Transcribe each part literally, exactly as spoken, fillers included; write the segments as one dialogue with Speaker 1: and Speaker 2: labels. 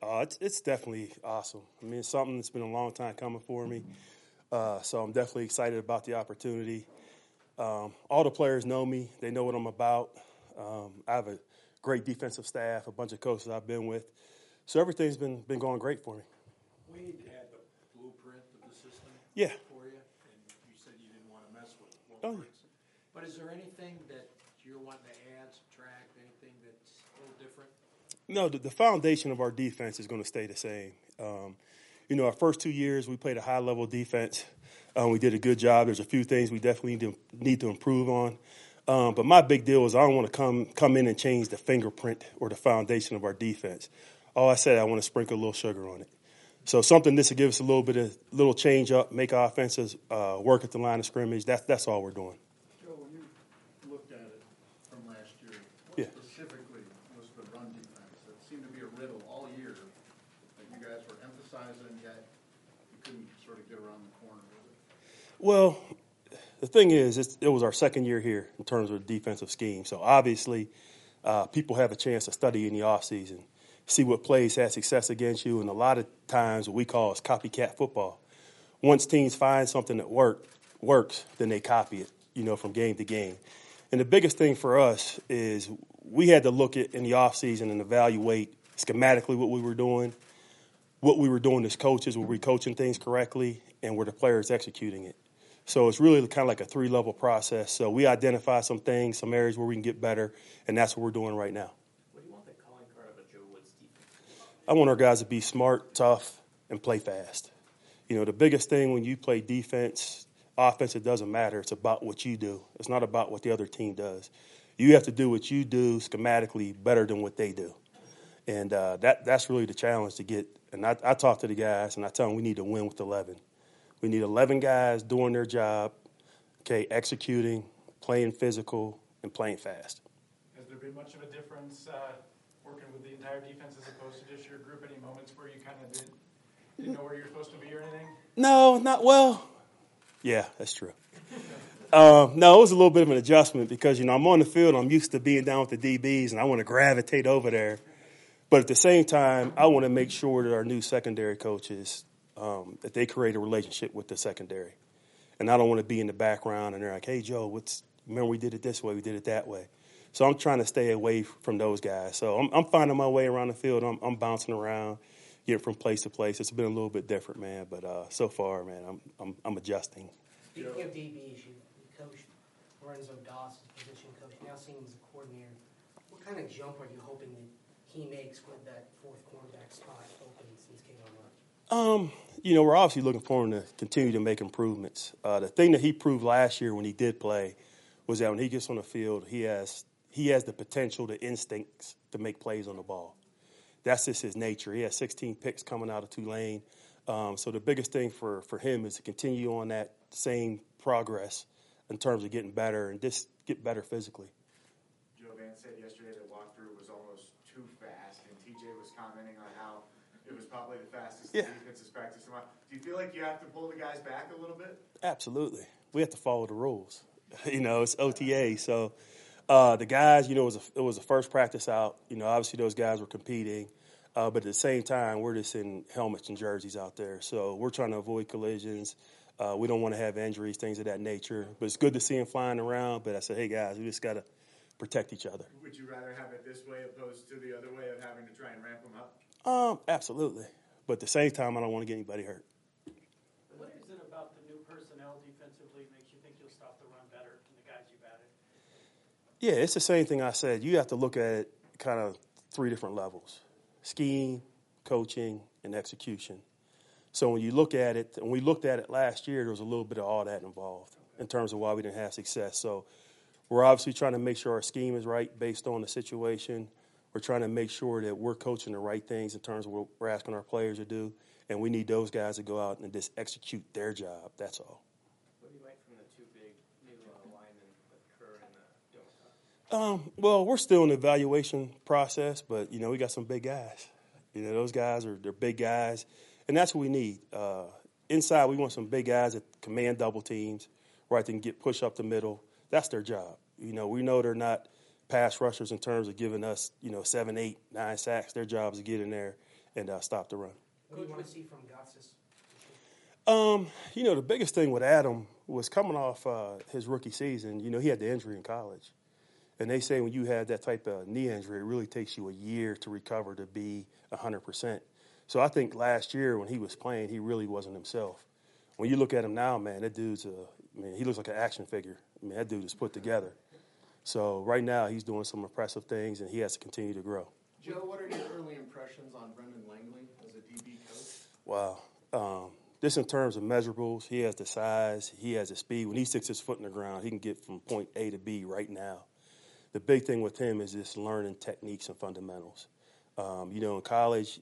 Speaker 1: Uh, it's, it's definitely awesome. I mean, it's something that's been a long time coming for me. Uh, so I'm definitely excited about the opportunity. Um, all the players know me. They know what I'm about. Um, I have a great defensive staff, a bunch of coaches I've been with. So everything's been been going great for me.
Speaker 2: Wade had the blueprint of the system
Speaker 1: Yeah.
Speaker 2: for you, and you said you didn't want to mess with
Speaker 1: Oh,
Speaker 2: blueprints. But is there anything that you're wanting to add, subtract, anything that's a little different?
Speaker 1: No, the, the foundation of our defense is going to stay the same. Um, you know, our first two years we played a high-level defense. Um, we did a good job. There's a few things we definitely need to, need to improve on. Um, but my big deal is I don't want to come come in and change the fingerprint or the foundation of our defense. All I said, I want to sprinkle a little sugar on it. So something this will give us a little bit of little change up, make our offenses uh, work at the line of scrimmage. That's that's all we're doing.
Speaker 3: Joe, when you looked at it from last year, what
Speaker 1: Yeah.
Speaker 3: specifically was the run defense? That seemed to be a riddle all year that you guys were emphasizing, yet you couldn't sort of get around the corner with it.
Speaker 1: Well, the thing is, it's, it was our second year here in terms of defensive scheme. So obviously, uh, people have a chance to study in the offseason, see what plays had success against you, and a lot of times what we call is copycat football. Once teams find something that work, works, then they copy it, you know, from game to game. And the biggest thing for us is we had to look at in the offseason and evaluate schematically what we were doing, what we were doing as coaches, were we coaching things correctly, and were the players executing it. So it's really kind of like a three-level process. So we identify some things, some areas where we can get better, and that's what we're doing right now.
Speaker 4: What do you want the calling card of a Joe Woods defense?
Speaker 1: I want our guys to be smart, tough, and play fast. You know, the biggest thing when you play defense, offense, it doesn't matter. It's about what you do. It's not about what the other team does. You have to do what you do schematically better than what they do. And uh, that that's really the challenge to get. And I, I talk to the guys, and I tell them we need to win with eleven. We need eleven guys doing their job, okay, executing, playing physical, and playing fast.
Speaker 5: Has there been much of a difference uh, working with the entire defense as opposed to just your group? Any moments where you kind of did, didn't know where you're supposed to be or anything?
Speaker 1: No, not well. Yeah, that's true. um, no, it was a little bit of an adjustment because, you know, I'm on the field. I'm used to being down with the D Bs, and I want to gravitate over there. But at the same time, I want to make sure that our new secondary coaches, um, that they create a relationship with the secondary. And I don't want to be in the background and they're like, hey, Joe, what's remember we did it this way, we did it that way. So I'm trying to stay away from those guys. So I'm, I'm finding my way around the field. I'm, I'm bouncing around, getting from place to place. It's been a little bit different, man. But uh, so far, man, I'm, I'm I'm adjusting.
Speaker 6: Speaking of D Bs, you coached Lorenzo Doss as position coach, now seeing him as a coordinator. What kind of jump are you hoping that he makes with that fourth cornerback spot open since King on
Speaker 1: Um, you know, we're obviously looking for him to continue to make improvements. Uh, the thing that he proved last year when he did play was that when he gets on the field, he has he has the potential, the instincts to make plays on the ball. That's just his nature. He has sixteen picks coming out of Tulane. Um, so the biggest thing for, for him is to continue on that same progress in terms of getting better and just get better physically.
Speaker 7: Joe Vance said yesterday that walkthrough was almost too fast, and T J was commenting on how it was probably the fastest
Speaker 1: Yeah.
Speaker 7: the defense has practiced in a while. Do you feel like you have to pull the guys back a little bit?
Speaker 1: Absolutely. We have to follow the rules. You know, it's O T A. So uh, the guys, you know, it was, a, it was the first practice out. You know, obviously those guys were competing. Uh, but at the same time, we're just in helmets and jerseys out there. So we're trying to avoid collisions. Uh, we don't want to have injuries, things of that nature. But it's good to see them flying around. But I said, hey, guys, we just got to protect each other.
Speaker 7: Would you rather have it this way opposed to the other way of having to try and ramp them up?
Speaker 1: Um, absolutely. But at the same time, I don't want to get anybody hurt.
Speaker 8: What is it about the new personnel defensively makes you think you'll stop the run better than the guys you've added?
Speaker 1: Yeah, it's the same thing I said. You have to look at it kind of three different levels: scheme, coaching, and execution. So when you look at it, and we looked at it last year, there was a little bit of all that involved in terms of why we didn't have success. So we're obviously trying to make sure our scheme is right based on the situation. We're trying to make sure that we're coaching the right things in terms of what we're asking our players to do, and we need those guys to go out and just execute their job. That's all.
Speaker 4: What do you like from the two big new uh, linemen with Kerr and uh, Dota?
Speaker 1: Um, well, we're still in the evaluation process, but, you know, we got some big guys. You know, those guys are they're big guys, and that's what we need. Uh, inside, we want some big guys that command double teams, right? They can get push up the middle. That's their job. You know, we know they're not pass rushers in terms of giving us, you know, seven, eight, nine sacks. Their job is to get in there and uh, stop the run.
Speaker 6: What do you want to see from Gotsis?
Speaker 1: Um, you know, the biggest thing with Adam was coming off uh, his rookie season. You know, he had the injury in college. And they say when you have that type of knee injury, it really takes you a year to recover to be one hundred percent. So I think last year when he was playing, he really wasn't himself. When you look at him now, man, that dude's a, I mean, he looks like an action figure. I mean, that dude is put together. So right now he's doing some impressive things, and he has to continue to grow.
Speaker 3: Joe, what are your early impressions on Brendan Langley as a D B coach?
Speaker 1: Wow. Um, just in terms of measurables, he has the size, he has the speed. When he sticks his foot in the ground, he can get from point A to B right now. The big thing with him is just learning techniques and fundamentals. Um, you know, in college,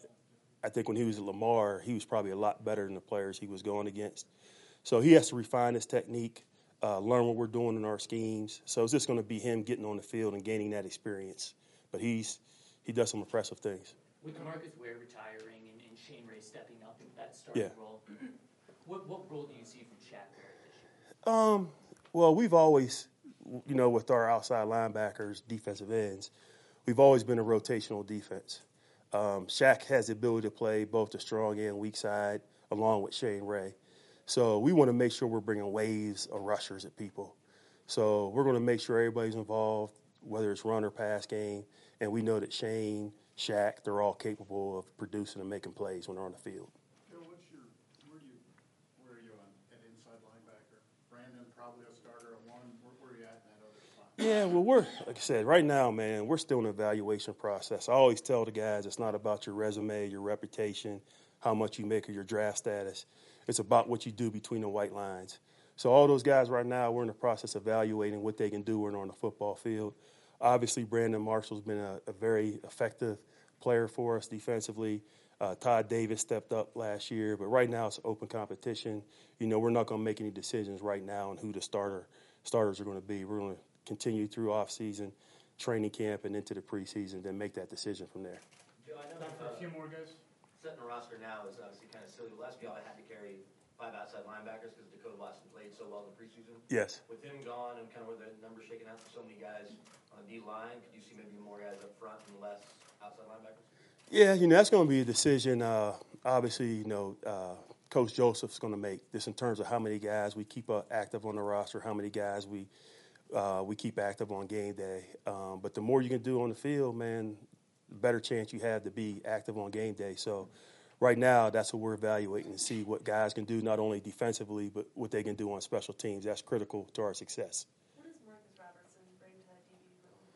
Speaker 1: I think when he was at Lamar, he was probably a lot better than the players he was going against. So he has to refine his technique, uh, learn what we're doing in our schemes. So it's just going to be him getting on the field and gaining that experience. But he's he does some impressive things.
Speaker 9: With Marcus Ware retiring and, and Shane Ray stepping up into that starting
Speaker 1: Yeah.
Speaker 9: role, what what role do you see from Shaq Barrett this year?
Speaker 1: Um, well, we've always, you know, with our outside linebackers, defensive ends, we've always been a rotational defense. Um, Shaq has the ability to play both the strong and weak side, along with Shane Ray. So we want to make sure we're bringing waves of rushers at people. So we're going to make sure everybody's involved, whether it's run or pass game, and we know that Shane, Shaq, they're all capable of producing and making plays when they're on the field.
Speaker 3: Joe, what's your, where do you, where are you on at inside linebacker? Brandon probably a starter at one. Where, where are you at in that other spot?
Speaker 1: Yeah, well, we're, like I said, right now, man, we're still in the evaluation process. I always tell the guys it's not about your resume, your reputation, how much you make or your draft status. It's about what you do between the white lines. So all those guys right now, we're in the process of evaluating what they can do when they're on the football field. Obviously, Brandon Marshall's been a, a very effective player for us defensively. Uh, Todd Davis stepped up last year, but right now it's open competition. You know, we're not going to make any decisions right now on who the starter starters are going to be. We're going to continue through off-season, training camp, and into the preseason, then make that decision from there.
Speaker 4: Joe, I know
Speaker 5: Time for a
Speaker 4: uh,
Speaker 5: few more guys.
Speaker 4: setting a roster now is obviously kind of silly. Last year, I had to carry five outside linebackers because Dakota Watson played so well in the preseason.
Speaker 1: Yes.
Speaker 4: With him gone and kind of where the numbers shaking out for so many guys on the D line, could you see maybe more guys up front and less outside linebackers?
Speaker 1: Yeah, you know, that's going to be a decision, uh, obviously, you know, uh, Coach Joseph's going to make this in terms of how many guys we keep uh, active on the roster, how many guys we uh, we keep active on game day. Um, but the more you can do on the field, man, the better chance you have to be active on game day. So right now, that's what we're evaluating to see what guys can do, not only defensively, but what they can do on special teams. That's critical to our success.
Speaker 10: What does Marcus Robertson bring to that D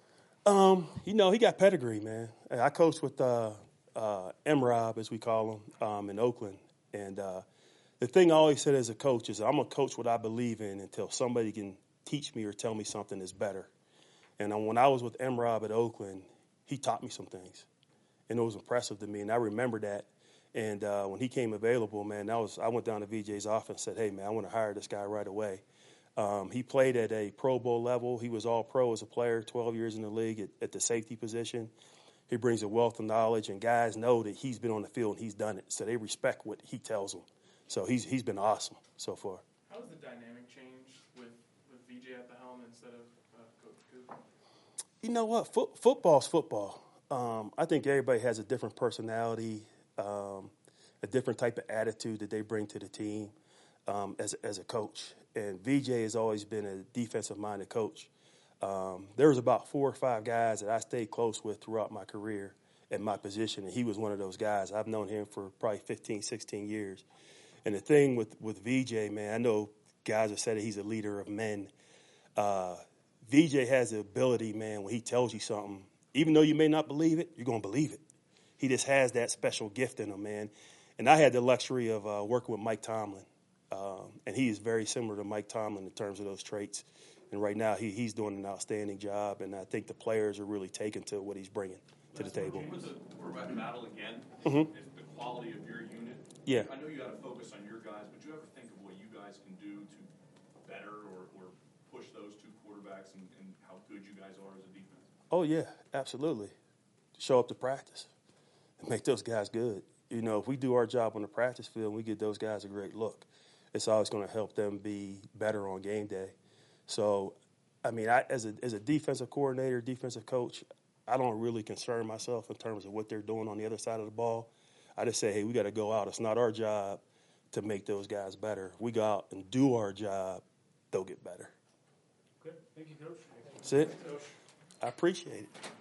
Speaker 10: B room?
Speaker 1: Um, you know, he got pedigree, man. I coached with uh, uh, M-Rob, as we call him, um, in Oakland. And uh, the thing I always said as a coach is I'm going to coach what I believe in until somebody can teach me or tell me something is better. And uh, when I was with M-Rob at Oakland, he taught me some things. And it was impressive to me, and I remember that. And uh, when he came available, man, that was I went down to V J's office and said, hey, man, I want to hire this guy right away. Um, he played at a Pro Bowl level. He was all pro as a player, twelve years in the league at, at the safety position. He brings a wealth of knowledge, and guys know that he's been on the field and he's done it. So they respect what he tells them. So he's he's been awesome so far.
Speaker 5: How has the dynamic changed with, with V J at the helm instead of uh, Coach Coop?
Speaker 1: You know what? Fo- football's football. Um, I think everybody has a different personality, um, a different type of attitude that they bring to the team um, as, as a coach. And V J has always been a defensive-minded coach. Um, there was about four or five guys that I stayed close with throughout my career at my position, and he was one of those guys. I've known him for probably fifteen, sixteen years. And the thing with, with V J, man, I know guys have said that he's a leader of men. Uh, V J has the ability, man, when he tells you something, even though you may not believe it, you're going to believe it. He just has that special gift in him, man. And I had the luxury of uh, working with Mike Tomlin, um, and he is very similar to Mike Tomlin in terms of those traits. And right now, he, he's doing an outstanding job, and I think the players are really taken to what he's bringing to the table.
Speaker 11: With the quarterback battle again,
Speaker 1: Mm-hmm.
Speaker 11: is the quality of your unit.
Speaker 1: Yeah.
Speaker 11: I know you got to focus on your guys, but do you ever think of what you guys can do to better or, or push those two quarterbacks and, and how good you guys are as a defense?
Speaker 1: Oh, yeah, absolutely. Show up to practice and make those guys good. You know, if we do our job on the practice field and we give those guys a great look, it's always going to help them be better on game day. So, I mean, I, as a as a defensive coordinator, defensive coach, I don't really concern myself in terms of what they're doing on the other side of the ball. I just say, hey, we got to go out. It's not our job to make those guys better. We go out and do our job, they'll get better.
Speaker 5: Good, thank you, Coach.
Speaker 1: That's it. I appreciate it.